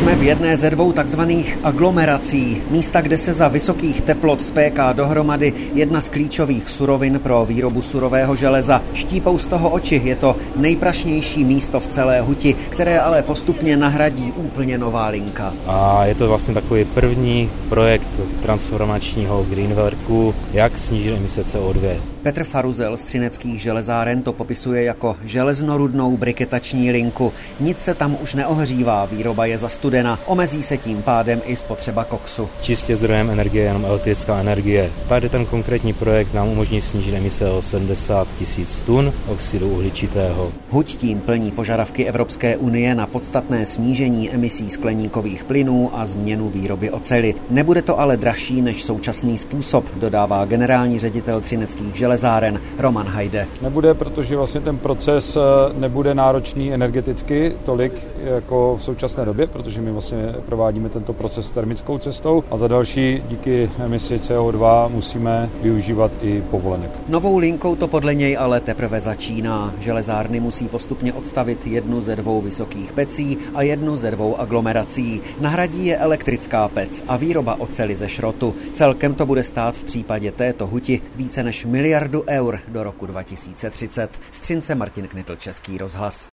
Jsme v jedné ze dvou takzvaných aglomerací, místa, kde se za vysokých teplot spéká dohromady jedna z klíčových surovin pro výrobu surového železa. Štípou z toho oči, je to nejprašnější místo v celé huti, které ale postupně nahradí úplně nová linka. A je to vlastně takový první projekt transformačního Greenworku, jak snížit emise CO2. Petr Faruzel z Třineckých železáren to popisuje jako železnorudnou briketační linku. Nic se tam už neohřívá, výroba je zastudena, omezí se tím pádem i spotřeba koksu. Čistě zdrojem energie je jenom elektrická energie. Tady ten konkrétní projekt nám umožní snížit emise o 70 000 tun oxidu uhličitého. Huť tím plní požadavky Evropské unie na podstatné snížení emisí skleníkových plynů a změnu výroby oceli. Nebude to ale dražší než současný způsob, dodává generální ředitel Třineckých železáren Roman Hajde. Nebude, protože vlastně ten proces nebude náročný energeticky tolik jako v současné době, protože my vlastně provádíme tento proces termickou cestou a za další díky emisi CO2 musíme využívat i povolenek. Novou linkou to podle něj ale teprve začíná. Železárny musí postupně odstavit jednu ze dvou vysokých pecí a jednu ze dvou aglomerací. Nahradí je elektrická pec a výroba oceli ze šrotu. Celkem to bude stát v případě této huti více než 1 000 000 000 eur do roku 2030. Z Třince Martin Knitl, Český rozhlas.